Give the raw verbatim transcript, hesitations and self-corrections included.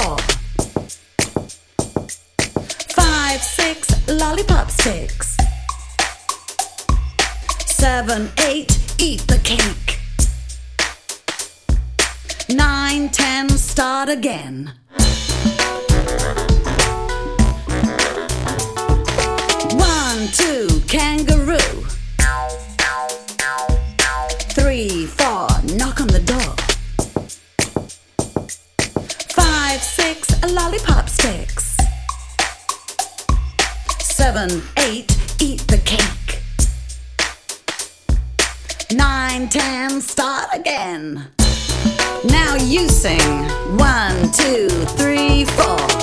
four. Five, six, lollipop sticks. Seven, eight, eat the cake. Nine, ten, start again. One, two, kangaroo. Three, four, knock on the door. Five, six, lollipop sticks. Seven, eight, eat the cake. Nine, ten, start again. Now you sing. One, two, three, four.